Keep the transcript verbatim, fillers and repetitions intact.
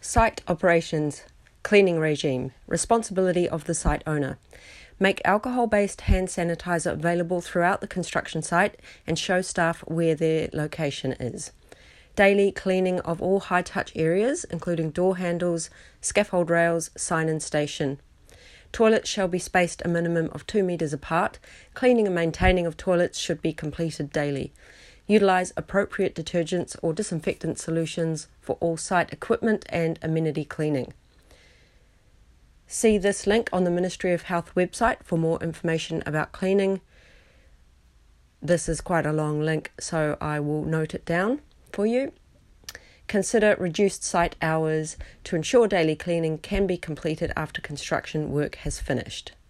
Site operations, cleaning regime, responsibility of the site owner. Make alcohol-based hand sanitizer available throughout the construction site and show staff where their location is. Daily cleaning of all high-touch areas, including door handles, scaffold rails, sign and station. Toilets shall be spaced a minimum of two metres apart. Cleaning and maintaining of toilets should be completed daily. Utilise appropriate detergents or disinfectant solutions for all site equipment and amenity cleaning. See this link on the Ministry of Health website for more information about cleaning. This is quite a long link, so I will note it down for you. Consider reduced site hours to ensure daily cleaning can be completed after construction work has finished.